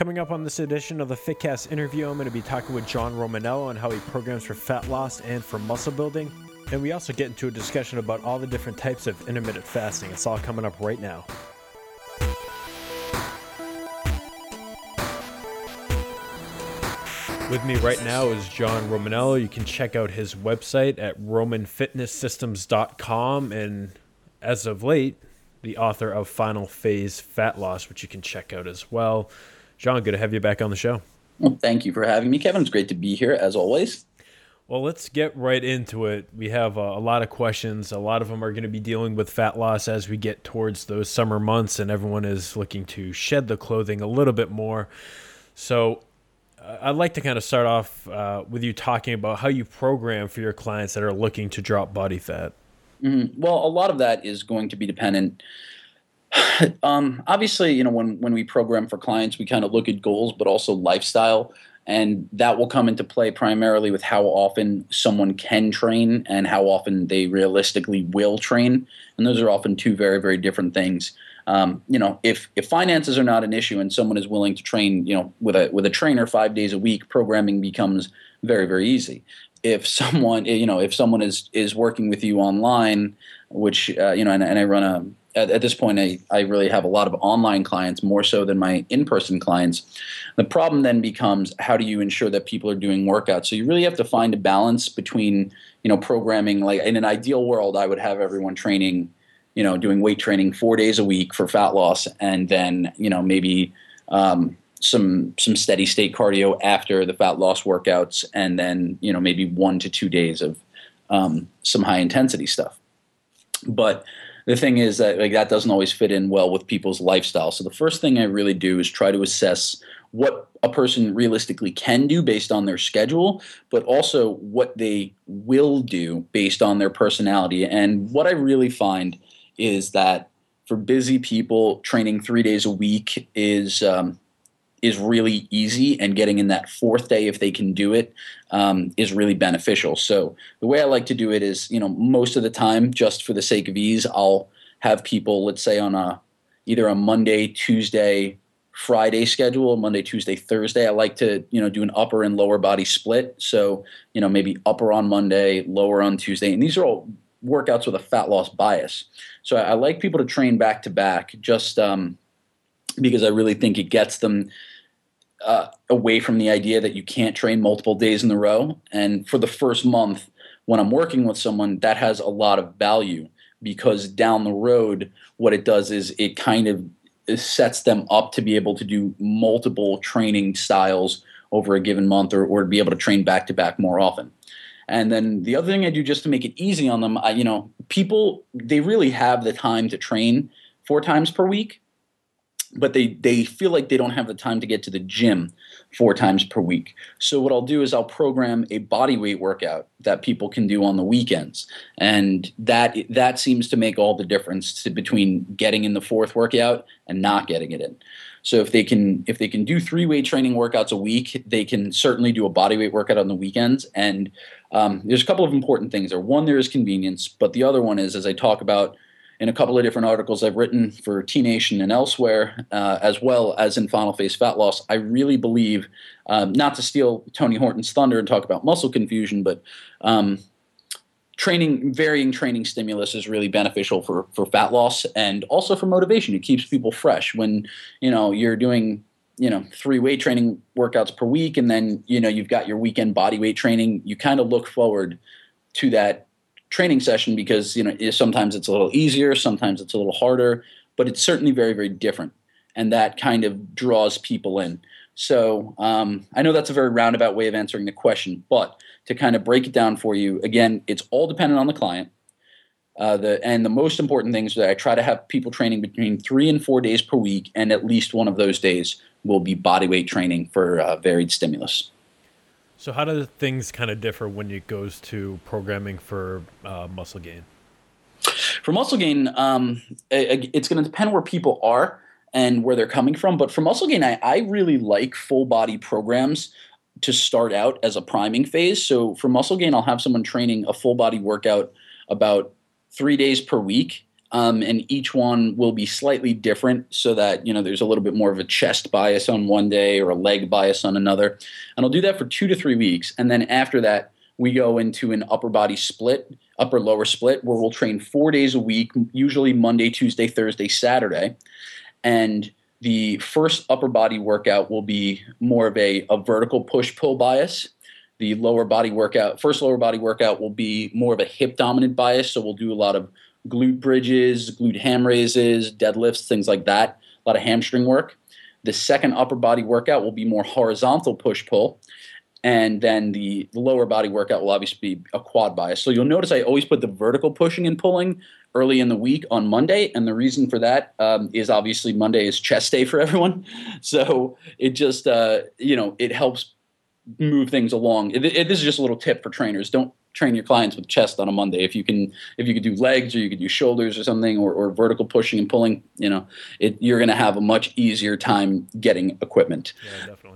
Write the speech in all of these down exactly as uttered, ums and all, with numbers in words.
Coming up on this edition of the FitCast interview, I'm going to be talking with John Romaniello on how he programs for fat loss and for muscle building. And we also get into a discussion about all the different types of intermittent fasting. It's all coming up right now. With me right now is John Romaniello. You can check out his website at roman fitness systems dot com, and as of late, the author of Final Phase Fat Loss, which you can check out as well. John, good to have you back on the show. Well, thank you for having me, Kevin. It's great to be here, as always. Well, let's get right into it. We have a, a lot of questions. A lot of them are going to be dealing with fat loss as we get towards those summer months, and everyone is looking to shed the clothing a little bit more. So uh, I'd like to kind of start off uh, with you talking about how you program for your clients that are looking to drop body fat. Mm-hmm. Well, a lot of that is going to be dependent. um, obviously, you know, when, when we program for clients, we kind of look at goals, but also lifestyle. And that will come into play primarily with how often someone can train and how often they realistically will train. And those are often two very, very different things. Um, you know, if if finances are not an issue and someone is willing to train, you know, with a with a trainer five days a week, programming becomes very, very easy. If someone, you know, if someone is is working with you online, which uh, you know, and, and I run a At, at this point, I, I really have a lot of online clients, more so than my in-person clients. The problem then becomes, how do you ensure that people are doing workouts? So you really have to find a balance between, you know, programming. Like in an ideal world, I would have everyone training, you know, doing weight training four days a week for fat loss, and then, you know, maybe um, some some steady state cardio after the fat loss workouts, and then, you know, maybe one to two days of um, some high intensity stuff. But the thing is that like that doesn't always fit in well with people's lifestyle. So the first thing I really do is try to assess what a person realistically can do based on their schedule, but also what they will do based on their personality. And what I really find is that for busy people, training three days a week is um, is really easy, and getting in that fourth day, if they can do it, um, is really beneficial. So the way I like to do it is, you know, most of the time, just for the sake of ease, I'll have people, let's say on a either a Monday, Tuesday, Friday schedule, Monday, Tuesday, Thursday. I like to, you know, do an upper and lower body split. So, you know, maybe upper on Monday, lower on Tuesday. And these are all workouts with a fat loss bias. So I, I like people to train back to back, just um, because I really think it gets them Uh, away from the idea that you can't train multiple days in a row. And for the first month, when I'm working with someone, that has a lot of value, because down the road, what it does is it kind of it sets them up to be able to do multiple training styles over a given month, or, or to be able to train back to back more often. And then the other thing I do just to make it easy on them, I, you know, people, they really have the time to train four times per week, but they, they feel like they don't have the time to get to the gym four times per week. So what I'll do is I'll program a body weight workout that people can do on the weekends. And that that seems to make all the difference to, between getting in the fourth workout and not getting it in. So if they can if they can do three weight training workouts a week, they can certainly do a body weight workout on the weekends. And um, there's a couple of important things there. One, there is convenience, but the other one is, as I talk about in a couple of different articles I've written for T Nation and elsewhere, uh, as well as in Final Phase Fat Loss, I really believe, um, not to steal Tony Horton's thunder and talk about muscle confusion, but um, training, varying training stimulus is really beneficial for for fat loss and also for motivation. It keeps people fresh when, you know, you're doing, you know, three weight training workouts per week, and then, you know, you've got your weekend body weight training. You kind of look forward to that training session because, you know, sometimes it's a little easier, sometimes it's a little harder, but it's certainly very, very different. And that kind of draws people in. So um, I know that's a very roundabout way of answering the question, but to kind of break it down for you, again, it's all dependent on the client. Uh, the and the most important things that I try to have people training between three and four days per week, and at least one of those days will be body weight training for uh, varied stimulus. So how do things kind of differ when it goes to programming for uh, muscle gain? For muscle gain, um, it's going to depend where people are and where they're coming from. But for muscle gain, I, I really like full body programs to start out as a priming phase. So for muscle gain, I'll have someone training a full body workout about three days per week. Um, and each one will be slightly different so that, you know, there's a little bit more of a chest bias on one day or a leg bias on another. And I'll do that for two to three weeks. And then after that, we go into an upper body split, upper lower split, where we'll train four days a week, usually Monday, Tuesday, Thursday, Saturday. And the first upper body workout will be more of a, a vertical push-pull bias. The lower body workout, first lower body workout will be more of a hip dominant bias. So we'll do a lot of glute bridges, glute ham raises, deadlifts, things like that, a lot of hamstring work. The second upper body workout will be more horizontal push-pull. And then the, the lower body workout will obviously be a quad bias. So you'll notice I always put the vertical pushing and pulling early in the week on Monday. And the reason for that um, is obviously Monday is chest day for everyone. So it just, uh, you know, it helps move things along. It, it, this is just a little tip for trainers. Don't train your clients with chest on a Monday. If you can, if you could do legs or you could do shoulders or something, or, or vertical pushing and pulling, you know, it, you're going to have a much easier time getting equipment. Yeah, definitely.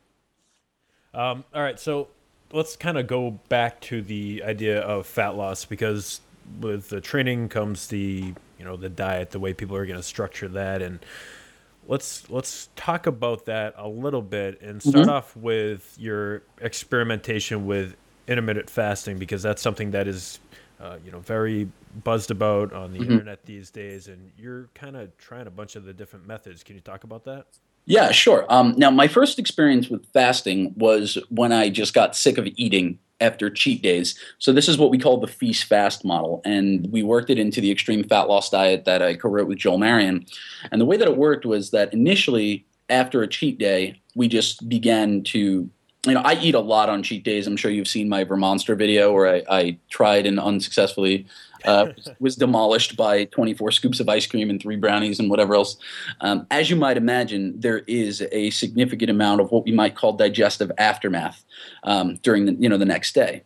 Um, all right. So let's kind of go back to the idea of fat loss, because with the training comes the, you know, the diet, the way people are going to structure that. And let's, let's talk about that a little bit and start mm-hmm. off with your experimentation with intermittent fasting, because that's something that is, uh, you know, very buzzed about on the mm-hmm. internet these days. And you're kind of trying a bunch of the different methods. Can you talk about that? Yeah, sure. Um, now, my first experience with fasting was when I just got sick of eating after cheat days. So this is what we call the feast fast model. And we worked it into the extreme fat loss diet that I co-wrote with Joel Marion. And the way that it worked was that initially, after a cheat day, we just began to, you know, I eat a lot on cheat days. I'm sure you've seen my Vermonster video where I, I tried and unsuccessfully uh, was demolished by twenty-four scoops of ice cream and three brownies and whatever else. Um, as you might imagine, there is a significant amount of what we might call digestive aftermath um, during the, you know, the next day.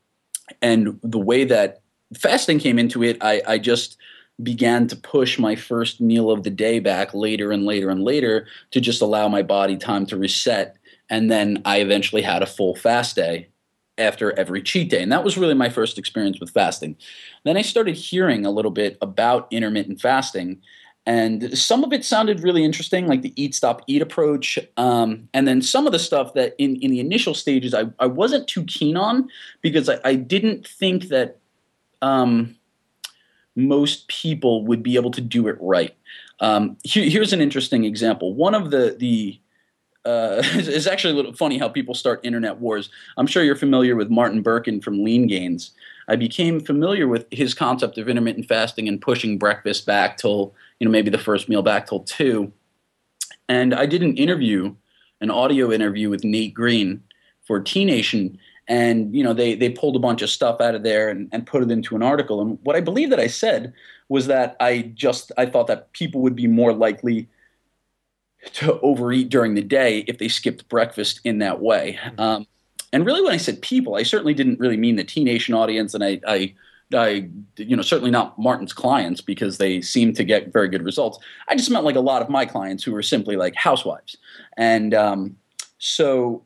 And the way that fasting came into it, I, I just began to push my first meal of the day back later and later and later to just allow my body time to reset. And then I eventually had a full fast day after every cheat day. And that was really my first experience with fasting. Then I started hearing a little bit about intermittent fasting. And some of it sounded really interesting, like the eat, stop, eat approach. Um, and then some of the stuff that in, in the initial stages I, I wasn't too keen on, because I, I didn't think that um, most people would be able to do it right. Um, here, here's an interesting example. One of the the Uh, it's actually a little funny how people start internet wars. I'm sure you're familiar with Martin Birkin from Lean Gains. I became familiar with his concept of intermittent fasting and pushing breakfast back till, you know, maybe the first meal back till two. And I did an interview, an audio interview with Nate Green for T Nation. And, you know, they, they pulled a bunch of stuff out of there and, and put it into an article. And what I believe that I said was that I just, I thought that people would be more likely to overeat during the day if they skipped breakfast in that way. Um, and really when I said people, I certainly didn't really mean the T Nation audience, and I, I, I, you know, certainly not Martin's clients, because they seem to get very good results. I just meant like a lot of my clients who were simply like housewives. And um, so,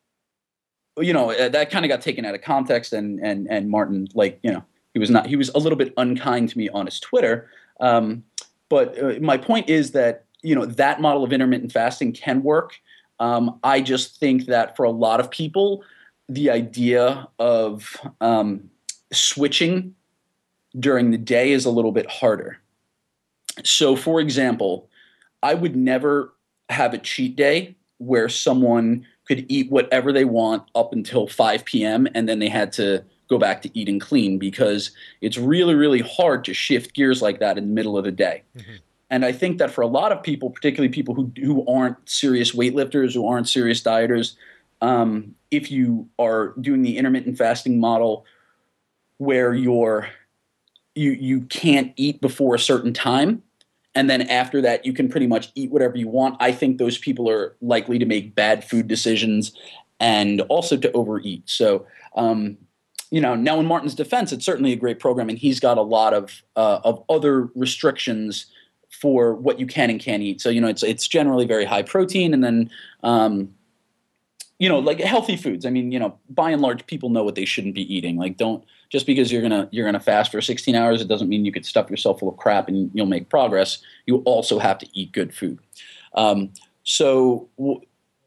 you know, that kind of got taken out of context, and, and, and Martin, like, you know, he was not, he was a little bit unkind to me on his Twitter. Um, but uh, my point is that, you know, that model of intermittent fasting can work. Um, I just think that for a lot of people, the idea of um, switching during the day is a little bit harder. So, for example, I would never have a cheat day where someone could eat whatever they want up until five p.m. and then they had to go back to eating clean, because it's really, really hard to shift gears like that in the middle of the day. Mm-hmm. And I think that for a lot of people, particularly people who who aren't serious weightlifters, who aren't serious dieters, um, if you are doing the intermittent fasting model where you're you you can't eat before a certain time, and then after that you can pretty much eat whatever you want, I think those people are likely to make bad food decisions and also to overeat. So, um, you know, now in Martin's defense, it's certainly a great program, and he's got a lot of uh, of other restrictions for what you can and can't eat. So, you know, it's it's generally very high protein, and then, um, you know, like healthy foods. I mean, you know, by and large, people know what they shouldn't be eating. Like, don't just because you're gonna you're gonna fast for sixteen hours, it doesn't mean you could stuff yourself full of crap and you'll make progress. You also have to eat good food. Um, so w-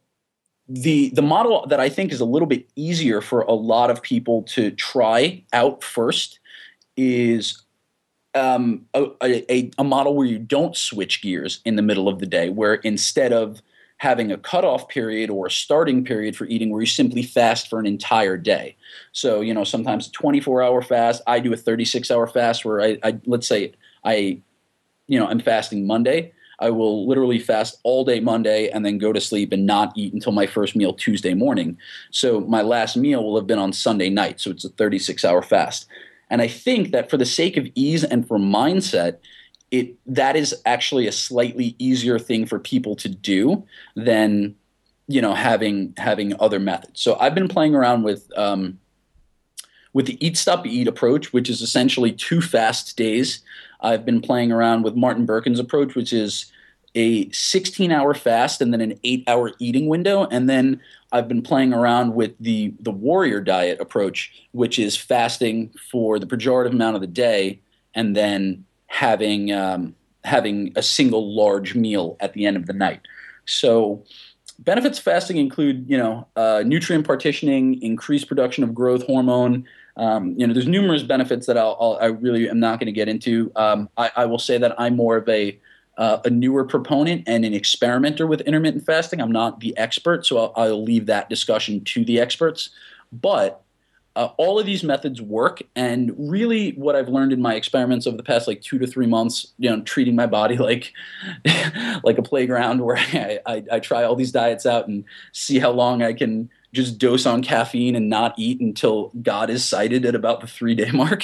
the the model that I think is a little bit easier for a lot of people to try out first is um, a, a, a model where you don't switch gears in the middle of the day, where instead of having a cutoff period or a starting period for eating where you simply fast for an entire day. So, you know, sometimes a twenty-four hour fast. I do a thirty-six hour fast where I, I let's say I, you know, I'm fasting Monday. I will literally fast all day Monday and then go to sleep and not eat until my first meal Tuesday morning. So my last meal will have been on Sunday night. So it's a thirty-six hour fast. And I think that for the sake of ease and for mindset, it that is actually a slightly easier thing for people to do than, you know, having having other methods. So I've been playing around with um, with the Eat Stop Eat approach, which is essentially two fast days. I've been playing around with Martin Berkhan's approach, which is a sixteen hour fast and then an eight hour eating window. And then I've been playing around with the the warrior diet approach, which is fasting for the pejorative amount of the day and then having um, having a single large meal at the end of the night. So benefits of fasting include, you know, uh, nutrient partitioning, increased production of growth hormone. Um, you know, there's numerous benefits that I'll, I'll, I really am not going to get into. Um, I, I will say that I'm more of a uh, a newer proponent and an experimenter with intermittent fasting. I'm not the expert, so I'll, I'll leave that discussion to the experts. But uh, all of these methods work, and really, what I've learned in my experiments over the past like two to three months, you know, treating my body like like a playground where I, I, I try all these diets out and see how long I can just dose on caffeine and not eat until God is sighted at about the three day mark,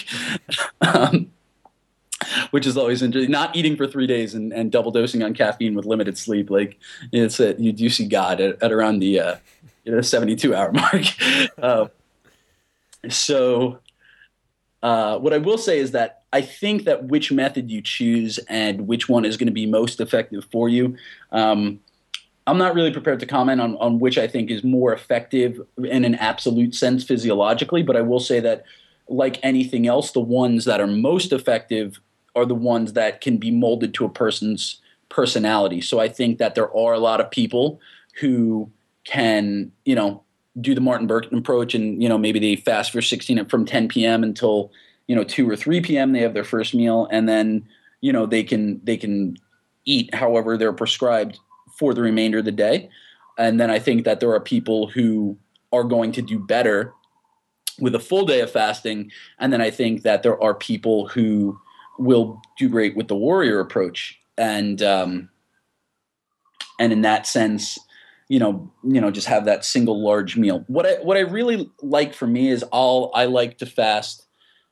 um, which is always interesting. Not eating for three days and, and double dosing on caffeine with limited sleep, like it's a, you do see God at, at around the uh, you know, seventy-two hour mark. Uh, so uh, what I will say is that I think that which method you choose and which one is going to be most effective for you. Um, I'm not really prepared to comment on, on which I think is more effective in an absolute sense physiologically, but I will say that, like anything else, the ones that are most effective are the ones that can be molded to a person's personality. So I think that there are a lot of people who can, you know, do the Martin Berkhan approach and, you know, maybe they fast for sixteen from ten p.m. until, you know, two or three p.m. they have their first meal, and then, you know, they can they can eat however they're prescribed for the remainder of the day. And then I think that there are people who are going to do better with a full day of fasting. And then I think that there are people who will do great with the warrior approach. And um, and in that sense, you know, you know, just have that single large meal. What I what I really like for me is I'll I like to fast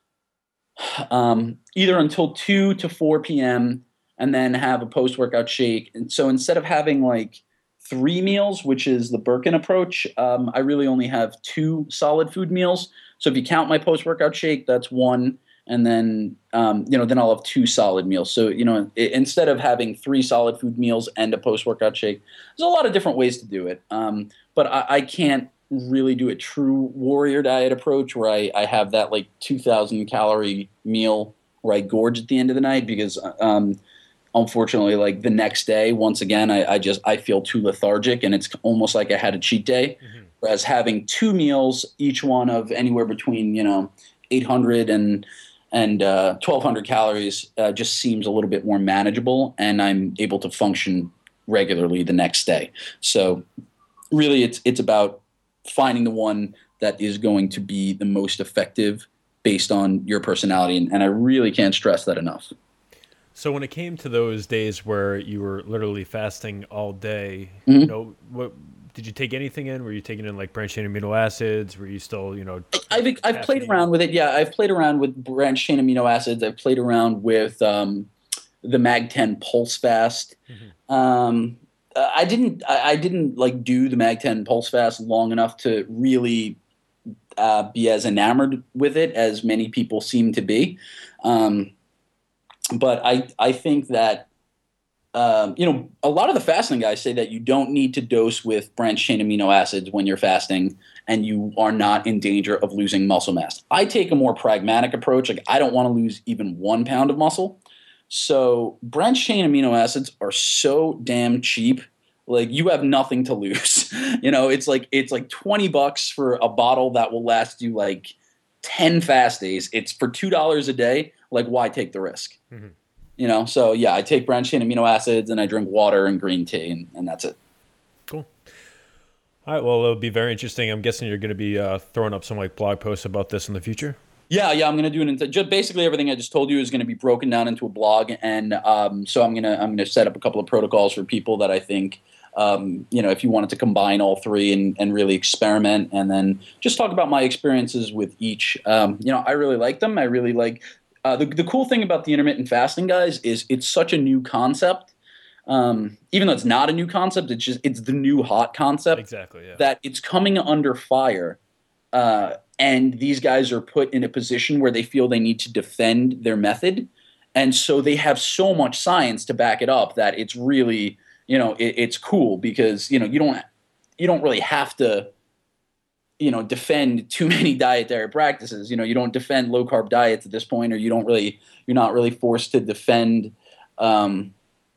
um, either until two to four p.m. and then have a post-workout shake. And so instead of having like three meals, which is the Berkhan approach, um, I really only have two solid food meals. So if you count my post-workout shake, that's one. And then, um, you know, then I'll have two solid meals. So, you know, it, instead of having three solid food meals and a post-workout shake, there's a lot of different ways to do it. Um, but I, I can't really do a true warrior diet approach where I, I have that like two thousand calorie meal where I gorge at the end of the night because, um, unfortunately, like the next day, once again, I, I just I feel too lethargic and it's almost like I had a cheat day. Mm-hmm. Whereas having two meals, each one of anywhere between, you know, eight hundred and and uh, twelve hundred calories uh, just seems a little bit more manageable, and I'm able to function regularly the next day. So really, it's it's about finding the one that is going to be the most effective based on your personality, and, and I really can't stress that enough. So when it came to those days where you were literally fasting all day, mm-hmm. you know, what did you take anything in? Were you taking in like branched chain amino acids? Were you still, you know? I've I've played around with it. Yeah, I've played around with branched chain amino acids. I've played around with um, the Mag ten Pulse Fast. Mm-hmm. Um, I didn't I, I didn't like do the Mag ten Pulse Fast long enough to really uh, be as enamored with it as many people seem to be. Um, but I I think that um, you know, a lot of the fasting guys say that you don't need to dose with branched chain amino acids when you're fasting and you are not in danger of losing muscle mass. I take a more pragmatic approach. Like I don't want to lose even one pound of muscle. So branched chain amino acids are so damn cheap. Like you have nothing to lose. You know, it's like it's like twenty bucks for a bottle that will last you like ten fast days. It's for two dollars a day. Like why take the risk? Mm-hmm. You know, so yeah, I take branched chain amino acids and I drink water and green tea, and, and that's it. Cool. All right. Well, it'll be very interesting. I'm guessing you're going to be uh, throwing up some like blog posts about this in the future. Yeah, yeah, I'm going to do it. Into, just basically everything I just told you is going to be broken down into a blog, and um, so I'm going to I'm going to set up a couple of protocols for people that I think, um, you know, if you wanted to combine all three and, and really experiment, and then just talk about my experiences with each. Um, you know, I really like them. I really like. Uh, the, the cool thing about the intermittent fasting, guys, is it's such a new concept. Um, even though it's not a new concept, it's just it's the new hot concept. Exactly. Yeah. That it's coming under fire, uh, and these guys are put in a position where they feel they need to defend their method, and so they have so much science to back it up that it's really you know it, it's cool because you know you don't you don't really have to. you know, defend too many dietary practices. You know, you don't defend low carb diets at this point, or you don't really, you're not really forced to defend, um,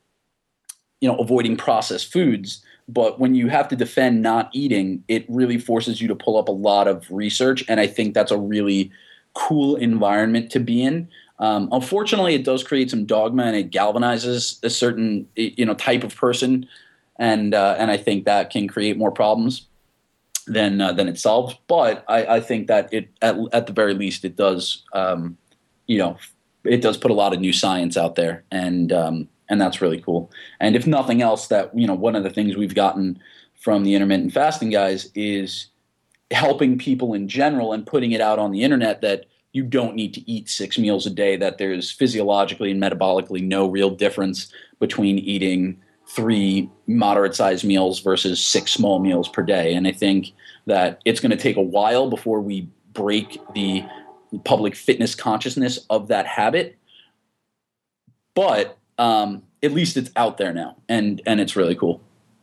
you know, avoiding processed foods. But when you have to defend not eating, it really forces you to pull up a lot of research. And I think that's a really cool environment to be in. Um, unfortunately, it does create some dogma and it galvanizes a certain, you know, type of person. And, uh, and I think that can create more problems than uh, than it solves. But I, I think that it at, at the very least it does um, you know it does put a lot of new science out there, and um, and that's really cool. And if nothing else, that you know one of the things we've gotten from the intermittent fasting guys is helping people in general and putting it out on the internet that you don't need to eat six meals a day, that there's physiologically and metabolically no real difference between eating three moderate-sized meals versus six small meals per day. And I think that it's going to take a while before we break the public fitness consciousness of that habit. But um, at least it's out there now, and and it's really cool.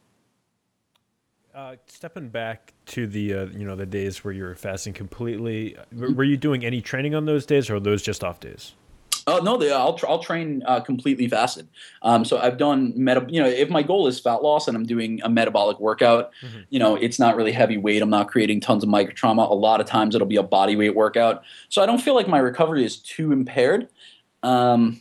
Uh, stepping back to the uh, you know the days where you were fasting completely, were you doing any training on those days, or are those just off days? Oh, no, they, I'll, I'll train uh, completely fasted. Um, so I've done, meta, you know, if my goal is fat loss and I'm doing a metabolic workout, mm-hmm. you know, it's not really heavy weight. I'm not creating tons of micro trauma. A lot of times it'll be a body weight workout. So I don't feel like my recovery is too impaired. Um,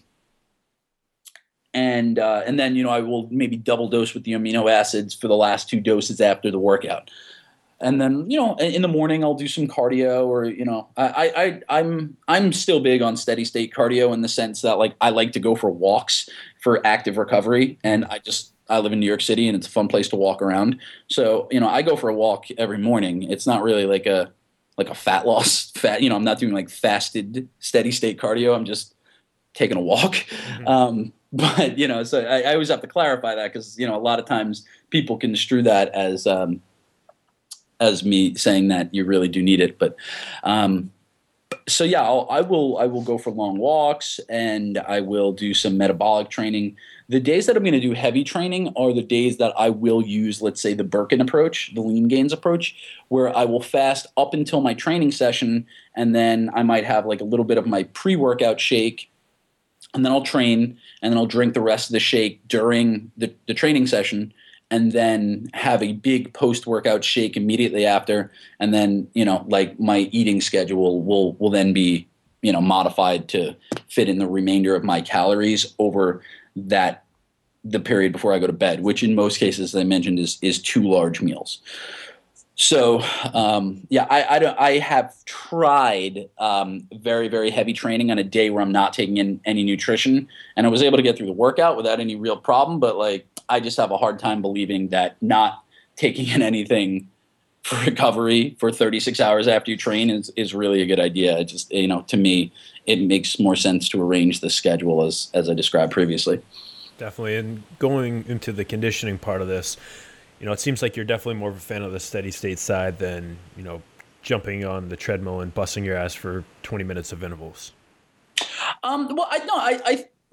and, uh, and then, you know, I will maybe double dose with the amino acids for the last two doses after the workout. And then, you know, in the morning I'll do some cardio, or, you know, I, I, I'm, I'm still big on steady state cardio in the sense that like, I like to go for walks for active recovery. And I just, I live in New York City and it's a fun place to walk around. So, you know, I go for a walk every morning. It's not really like a, like a fat loss fat, you know, I'm not doing like fasted steady state cardio. I'm just taking a walk. Mm-hmm. Um, but, you know, so I, I always have to clarify that because, you know, a lot of times people can construe that as, um, as me saying that you really do need it. But um, so yeah, I'll, I will I will go for long walks, and I will do some metabolic training. The days that I'm going to do heavy training are the days that I will use, let's say, the Birkin approach, the lean gains approach, where I will fast up until my training session, and then I might have like a little bit of my pre-workout shake, and then I'll train, and then I'll drink the rest of the shake during the, the training session, and then have a big post-workout shake immediately after. And then, you know, like my eating schedule will will then be, you know, modified to fit in the remainder of my calories over that the period before I go to bed, which in most cases, as I mentioned, is is two large meals. So, um, yeah, I I, don't, I have tried um, very, very heavy training on a day where I'm not taking in any nutrition, and I was able to get through the workout without any real problem, but like, I just have a hard time believing that not taking in anything for recovery for thirty-six hours after you train is, is really a good idea. It just, you know, to me, it makes more sense to arrange the schedule as, as I described previously. Definitely. And going into the conditioning part of this, you know, it seems like you're definitely more of a fan of the steady state side than, you know, jumping on the treadmill and busting your ass for twenty minutes of intervals. Um, well, I no, I, I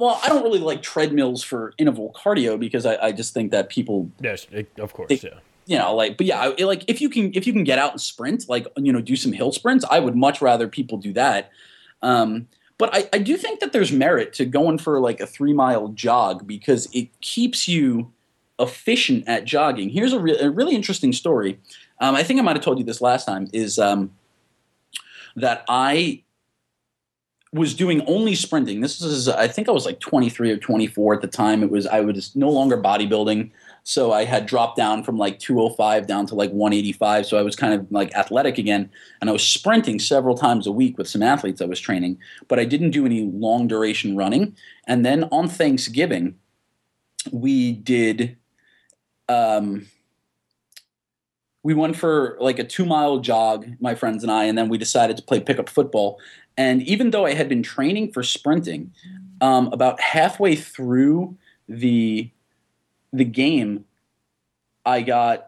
well, I don't really like treadmills for interval cardio because I, I just think that people, Yes, it, of course, they, yeah. you know, like, but yeah, I, like if you can if you can get out and sprint, like you know, do some hill sprints, I would much rather people do that. Um, but I, I do think that there's merit to going for like a three mile jog because it keeps you efficient at jogging. Here's a, re- a really interesting story. Um, I think I might have told you this last time. Is um, that I was doing only sprinting. This is, I think I was like twenty-three or twenty-four at the time. It was, I was no longer bodybuilding. So I had dropped down from like two oh five down to like one eighty-five. So I was kind of like athletic again. And I was sprinting several times a week with some athletes I was training, but I didn't do any long duration running. And then on Thanksgiving, we did, um, we went for like a two mile jog, my friends and I, and then we decided to play pickup football. And even though I had been training for sprinting, um, about halfway through the the game, I got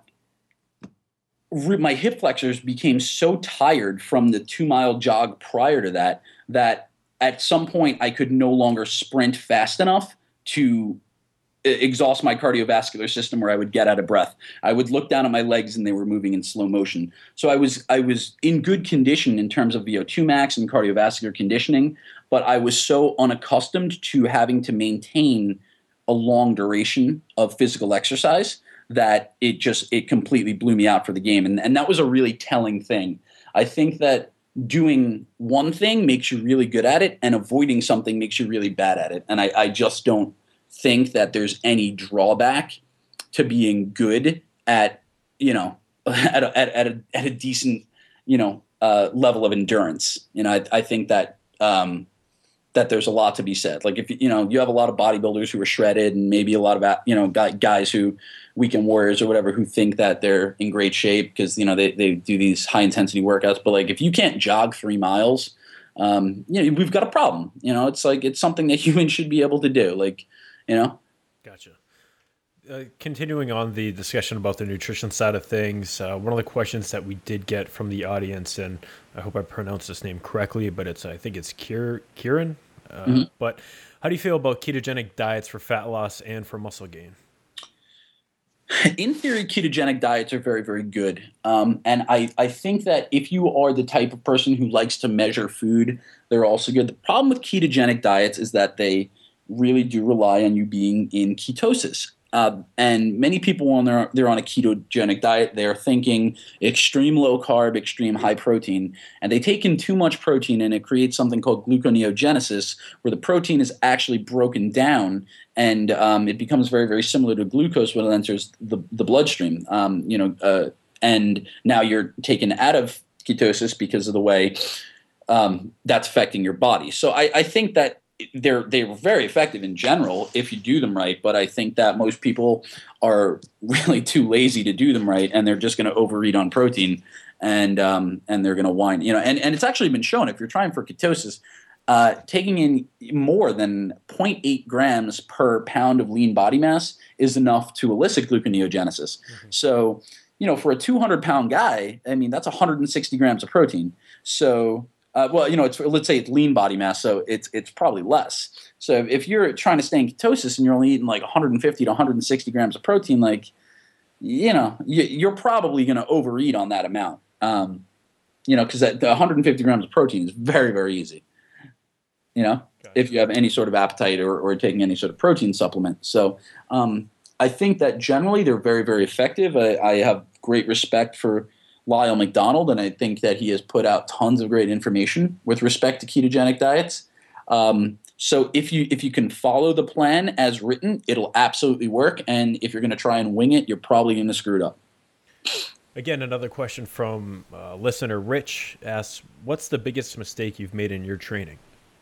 my hip flexors became so tired from the two mile jog prior to that that at some point I could no longer sprint fast enough to exhaust my cardiovascular system where I would get out of breath. I would look down at my legs and they were moving in slow motion. So I was I was in good condition in terms of V O two max and cardiovascular conditioning, but I was so unaccustomed to having to maintain a long duration of physical exercise that it just it completely blew me out for the game. And, and that was a really telling thing. I think that doing one thing makes you really good at it and avoiding something makes you really bad at it. And I, I just don't think that there's any drawback to being good at, you know, at a, at, at a, at a decent, you know, uh, level of endurance. You know, I, I think that, um, that there's a lot to be said. Like if, you know, you have a lot of bodybuilders who are shredded and maybe a lot of, you know, guys who weekend warriors or whatever, who think that they're in great shape because, you know, they, they do these high intensity workouts. But like, if you can't jog three miles, um, you know, we've got a problem. You know, it's like, it's something that humans should be able to do. Like, you know? Gotcha. Uh, continuing on the discussion about the nutrition side of things, uh, one of the questions that we did get from the audience, and I hope I pronounced this name correctly, but it's I think it's Kier, Kieran. Uh, mm-hmm. But how do you feel about ketogenic diets for fat loss and for muscle gain? In theory, ketogenic diets are very, very good. Um, and I, I think that if you are the type of person who likes to measure food, they're also good. The problem with ketogenic diets is that they really do rely on you being in ketosis. Uh, and many people, when they're, they're on a ketogenic diet, they're thinking extreme low carb, extreme high protein, and they take in too much protein and it creates something called gluconeogenesis, where the protein is actually broken down and um, it becomes very, very similar to glucose when it enters the, the bloodstream. Um, you know, uh, and now you're taken out of ketosis because of the way um, that's affecting your body. So I, I think that they're they're very effective in general if you do them right, but I think that most people are really too lazy to do them right, and they're just going to overeat on protein, and um, and they're going to whine, you know. And, and it's actually been shown if you're trying for ketosis, uh, taking in more than zero point eight grams per pound of lean body mass is enough to elicit gluconeogenesis. Mm-hmm. So, you know, for a two hundred pound guy, I mean that's one hundred sixty grams of protein. So Uh, well, you know, it's let's say it's lean body mass, so it's it's probably less. So if you're trying to stay in ketosis and you're only eating like one hundred fifty to one hundred sixty grams of protein, like, you know, you, you're probably going to overeat on that amount. Um, you know, because the one hundred fifty grams of protein is very, very easy. You know, okay. If you have any sort of appetite or, or taking any sort of protein supplement. So um, I think that generally they're very, very effective. I, I have great respect for Lyle McDonald, and I think that he has put out tons of great information with respect to ketogenic diets. Um, so if you if you can follow the plan as written, it'll absolutely work. And if you're going to try and wing it, you're probably going to screw it up. Again, another question from uh, listener Rich asks, what's the biggest mistake you've made in your training?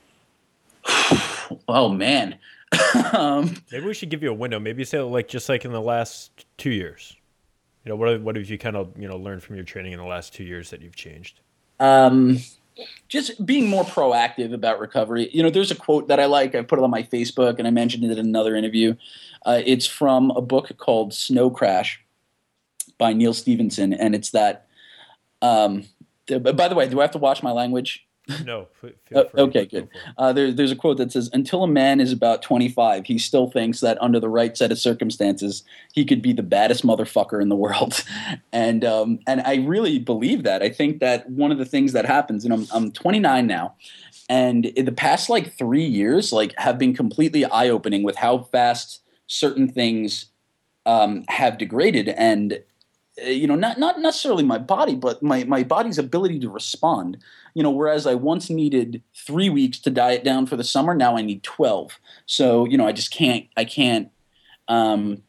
Oh, man. um, Maybe we should give you a window. Maybe say like just like in the last two years. You know, what what have you kind of, you know, learned from your training in the last two years that you've changed? Um, just being more proactive about recovery. You know, there's a quote that I like. I put it on my Facebook, and I mentioned it in another interview. Uh, it's from a book called Snow Crash by Neil Stevenson, and it's that um, – by the way, do I have to watch my language? No, f- Uh, feel free. okay, Go good. for it. Uh, there, there's a quote that says, "Until a man is about twenty-five, he still thinks that under the right set of circumstances, he could be the baddest motherfucker in the world." and um, and I really believe that. I think that one of the things that happens, and I'm I'm twenty-nine now, and in the past like three years, like have been completely eye opening with how fast certain things um, have degraded, and uh, you know, not not necessarily my body, but my my body's ability to respond. You know, whereas I once needed three weeks to diet down for the summer, now I need twelve. So you know, I just can't. I can't. Um,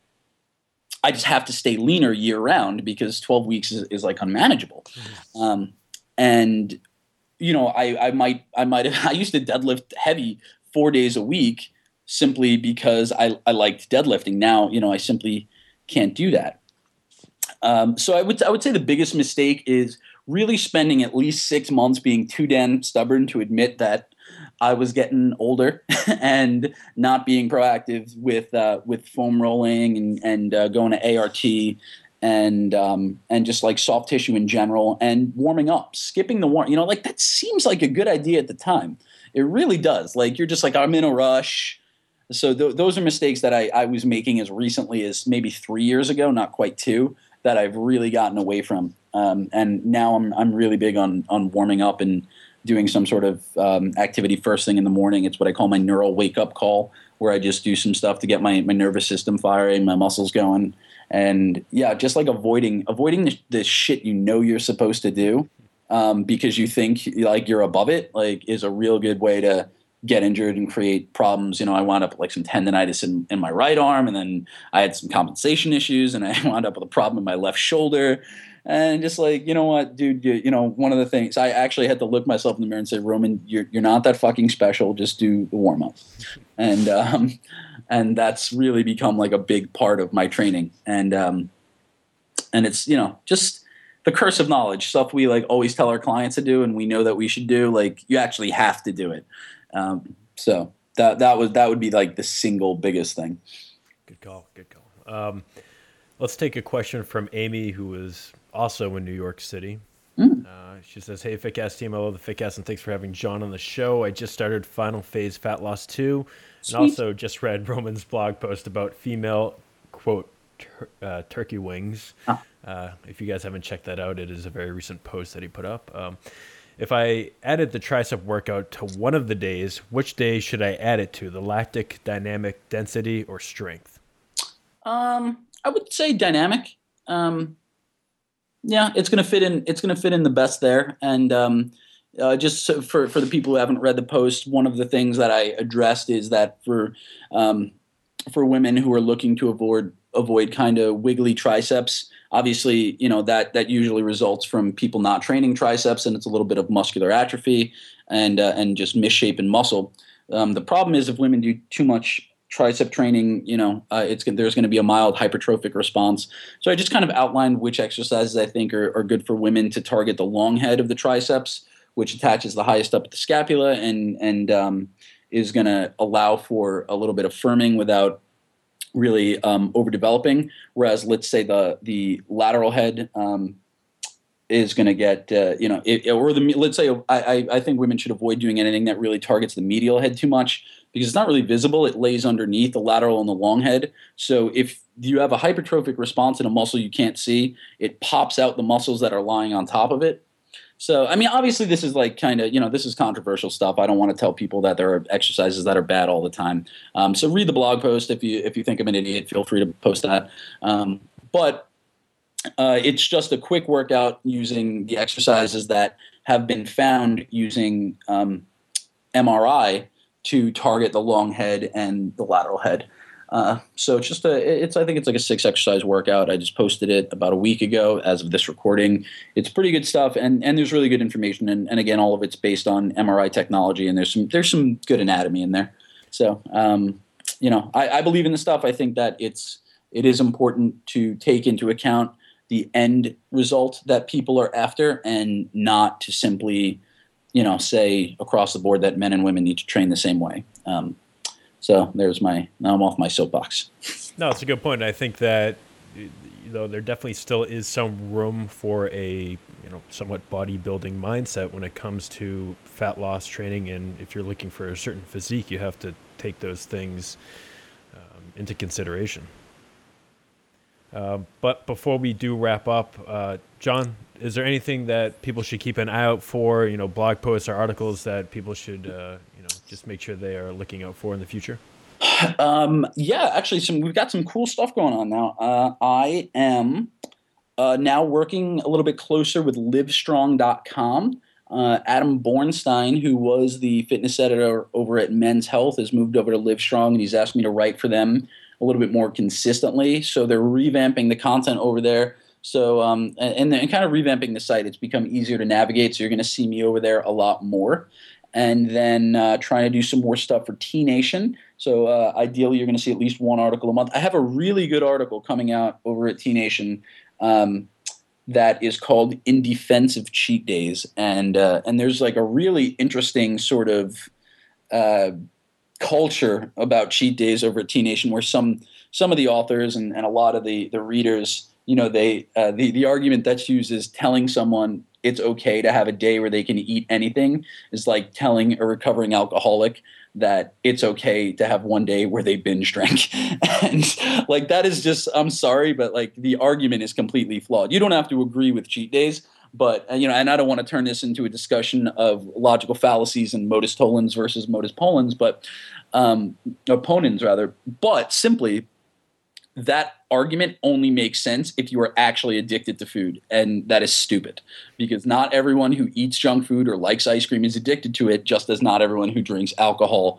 I just have to stay leaner year round because twelve weeks is, is like unmanageable. Mhm. Um, and you know, I I might I might have, I used to deadlift heavy four days a week simply because I I liked deadlifting. Now you know I simply can't do that. Um, so I would I would say the biggest mistake is really spending at least six months being too damn stubborn to admit that I was getting older and not being proactive with uh, with foam rolling and and uh, going to A R T and um, and just like soft tissue in general and warming up, skipping the warm. You know, like that seems like a good idea at the time. It really does. Like you're just like I'm in a rush. So th- those are mistakes that I, I was making as recently as maybe three years ago, not quite two, that I've really gotten away from. Um, and now I'm I'm really big on on warming up and doing some sort of um, activity first thing in the morning. It's what I call my neural wake up call, where I just do some stuff to get my, my nervous system firing, my muscles going, and yeah, just like avoiding avoiding the, the shit you know you're supposed to do um, because you think like you're above it, like is a real good way to get injured and create problems. You know, I wound up with like some tendonitis in, in my right arm, and then I had some compensation issues, and I wound up with a problem in my left shoulder. And just like, you know what, dude, you, you know, one of the things I actually had to look myself in the mirror and say, Roman, you're you're not that fucking special. Just do the warm up, and um, and that's really become like a big part of my training. And um, and it's you know just the curse of knowledge, stuff we like always tell our clients to do, and we know that we should do. Like you actually have to do it. Um, so that that was that would be like the single biggest thing. Good call. Good call. Um, let's take a question from Amy, who is also in New York City. Mm. Uh, she says, "Hey, FitCast team, I love the FitCast, and thanks for having John on the show. I just started Final Phase Fat Loss two, and Sweet. also just read Roman's blog post about female, quote, tur- uh, turkey wings. Ah. Uh, if you guys haven't checked that out, it is a very recent post that he put up. Um, if I added the tricep workout to one of the days, which day should I add it to? The lactic, dynamic, density, or strength?" Um, I would say dynamic. Um, yeah, it's gonna fit in. It's gonna fit in the best there. And um, uh, just so for for the people who haven't read the post, one of the things that I addressed is that for um, for women who are looking to avoid avoid kind of wiggly triceps, obviously, you know that that usually results from people not training triceps, and it's a little bit of muscular atrophy and uh, and just misshapen muscle. Um, the problem is if women do too much tricep training, you know, uh, it's there's going to be a mild hypertrophic response. So I just kind of outlined which exercises I think are, are good for women to target the long head of the triceps, which attaches the highest up at the scapula and and um, is going to allow for a little bit of firming without really um, overdeveloping. Whereas, let's say the the lateral head um, is going to get, uh, you know, it, or the let's say I, I I think women should avoid doing anything that really targets the medial head too much because it's not really visible. It lays underneath the lateral and the long head. So if you have a hypertrophic response in a muscle you can't see, it pops out the muscles that are lying on top of it. So, I mean, obviously this is like kind of, you know, this is controversial stuff. I don't want to tell people that there are exercises that are bad all the time. Um, so read the blog post. If you, if you think I'm an idiot, feel free to post that. Um, but uh, it's just a quick workout using the exercises that have been found using um, M R I to target the long head and the lateral head. Uh, so it's just a, it's, I think it's like a six exercise workout. I just posted it about a week ago as of this recording. It's pretty good stuff. And, and there's really good information. And, and again, all of it's based on M R I technology and there's some, there's some good anatomy in there. So, um, you know, I, I believe in the stuff. I think that it's, it is important to take into account the end result that people are after and not to simply, you know, say across the board that men and women need to train the same way. Um, So there's my, now I'm off my soapbox. No, it's a good point. I think that though there definitely still is some room for a you know somewhat bodybuilding mindset when it comes to fat loss training. And if you're looking for a certain physique, you have to take those things um, into consideration. Uh, but before we do wrap up, uh, John, is there anything that people should keep an eye out for? You know, blog posts or articles that people should, uh, you know, just make sure they are looking out for in the future? Um, yeah, actually, some we've got some cool stuff going on now. Uh, I am uh, now working a little bit closer with Livestrong dot com. Uh, Adam Bornstein, who was the fitness editor over at Men's Health, has moved over to Livestrong, and he's asked me to write for them a little bit more consistently. So they're revamping the content over there. So um, and, and kind of revamping the site. It's become easier to navigate. So you're going to see me over there a lot more. And then uh, trying to do some more stuff for T Nation. So uh, ideally, you're going to see at least one article a month. I have a really good article coming out over at T Nation um, that is called "In Defense of Cheat Days," and uh, and there's like a really interesting sort of uh, culture about cheat days over at T Nation, where some some of the authors and, and a lot of the the readers, you know, they uh, the the argument that's used is telling someone it's okay to have a day where they can eat anything is like telling a recovering alcoholic that it's okay to have one day where they binge drink. And like, that is just, I'm sorry, but like the argument is completely flawed. You don't have to agree with cheat days, but you know, and I don't want to turn this into a discussion of logical fallacies and modus tollens versus modus ponens, but um, opponents rather, but simply that argument only makes sense if you are actually addicted to food, and that is stupid because not everyone who eats junk food or likes ice cream is addicted to it, just as not everyone who drinks alcohol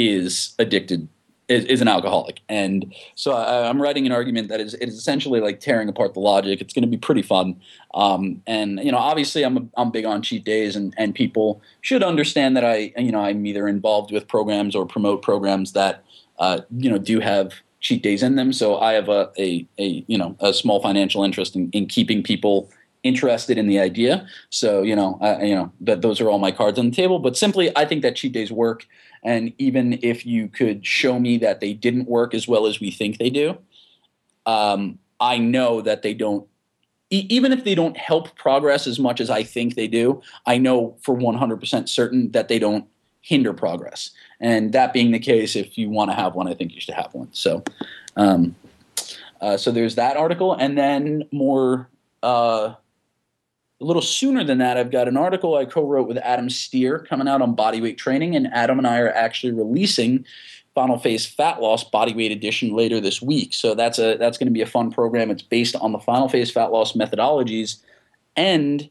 is addicted is, is an alcoholic. And so I, I'm writing an argument that is it is essentially like tearing apart the logic. It's going to be pretty fun, um, and you know, obviously, I'm I'm big on cheat days, and and people should understand that I you know I'm either involved with programs or promote programs that uh, you know do have cheat days in them. So I have a, a, a you know, a small financial interest in, in keeping people interested in the idea. So, you know, uh, you know, that those are all my cards on the table, but simply I think that cheat days work. And even if you could show me that they didn't work as well as we think they do, um, I know that they don't, e- even if they don't help progress as much as I think they do, I know for one hundred percent certain that they don't hinder progress. And that being the case, if you want to have one, I think you should have one. So, um, uh, so there's that article, and then more uh, a little sooner than that, I've got an article I co-wrote with Adam Steer coming out on bodyweight training, and Adam and I are actually releasing Final Phase Fat Loss Bodyweight Edition later this week. So that's a that's going to be a fun program. It's based on the Final Phase Fat Loss methodologies, and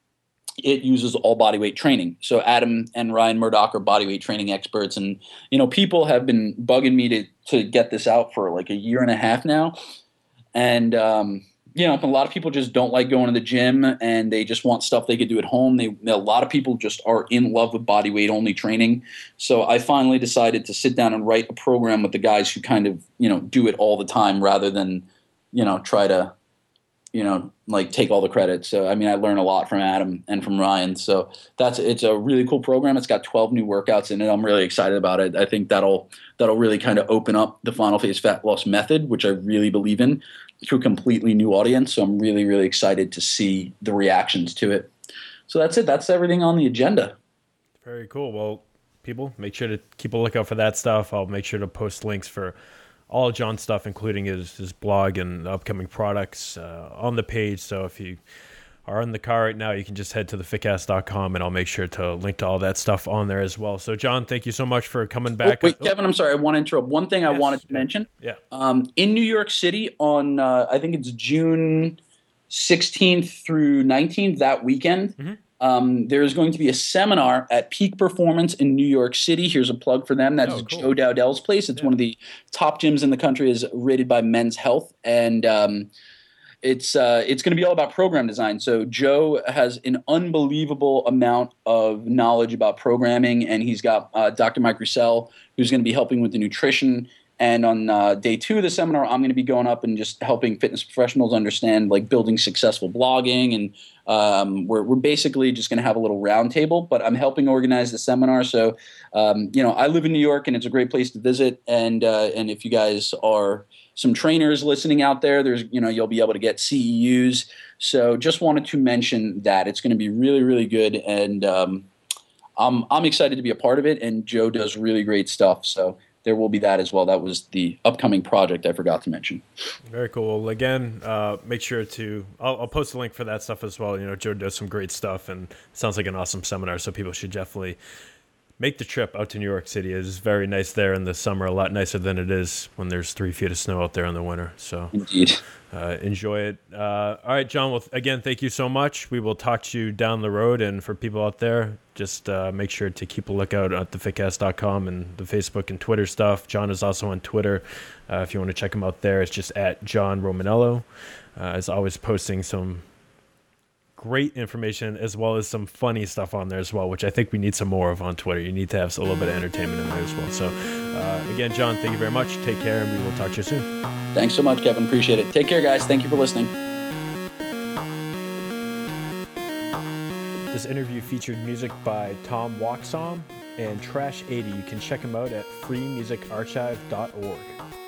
it uses all bodyweight training. So Adam and Ryan Murdoch are bodyweight training experts. And, you know, people have been bugging me to, to get this out for like a year and a half now. And, um, you know, a lot of people just don't like going to the gym and they just want stuff they could do at home. They, a lot of people just are in love with bodyweight only training. So I finally decided to sit down and write a program with the guys who kind of, you know, do it all the time rather than, you know, try to, you know, like take all the credit. So, I mean, I learn a lot from Adam and from Ryan. So that's, it's a really cool program. It's got twelve new workouts in it. I'm really excited about it. I think that'll, that'll really kind of open up the Final Phase Fat Loss method, which I really believe in, to a completely new audience. So I'm really, really excited to see the reactions to it. So that's it. That's everything on the agenda. Very cool. Well, people, make sure to keep a lookout for that stuff. I'll make sure to post links for all of John's stuff, including his, his blog and upcoming products uh, on the page. So if you are in the car right now, you can just head to the fitcast dot com, and I'll make sure to link to all that stuff on there as well. So, John, thank you so much for coming back. Oh, wait, Kevin, I'm sorry. I want to interrupt. One thing I yes, wanted to yeah. mention. Yeah. Um, in New York City on, uh, I think it's June sixteenth through nineteenth, that weekend, mm-hmm. Um, there's going to be a seminar at Peak Performance in New York City. Here's a plug for them. That's oh, cool. Joe Dowdell's place. It's yeah. one of the top gyms in the country, is rated by Men's Health. And um, it's uh, it's going to be all about program design. So Joe has an unbelievable amount of knowledge about programming, and he's got uh, Doctor Mike Roussel, who's going to be helping with the nutrition. And on uh, day two of the seminar, I'm going to be going up and just helping fitness professionals understand like building successful blogging. And um, we're, we're basically just going to have a little roundtable, but I'm helping organize the seminar. So, um, you know, I live in New York and it's a great place to visit. And, uh, and if you guys are some trainers listening out there. There's, you know, you'll be able to get C E Us. So just wanted to mention that it's going to be really, really good. And um, I'm, I'm excited to be a part of it. And Joe does really great stuff. So there will be that as well. That was the upcoming project I forgot to mention. Very cool. Well, again, uh, make sure to, I'll, I'll post a link for that stuff as well. You know, Joe does some great stuff and it sounds like an awesome seminar. So people should definitely make the trip out to New York City. It's very nice there in the summer, a lot nicer than it is when there's three feet of snow out there in the winter. So Indeed. Uh, enjoy it. Uh, all right, John. Well, again, thank you so much. We will talk to you down the road. And for people out there, just uh, make sure to keep a lookout at the fitcast dot com and the Facebook and Twitter stuff. John is also on Twitter. Uh, if you want to check him out there, it's just at John Romanello. Uh, as always, posting some great information as well as some funny stuff on there as well, which I think we need some more of on Twitter. You need to have a little bit of entertainment in there as well. So uh, again, John, thank you very much. Take care, and we will talk to you soon. Thanks so much, Kevin. Appreciate it. Take care, guys. Thank you for listening. This interview featured music by Tom Waxom and Trash eighty. You can check him out at free music archive dot org.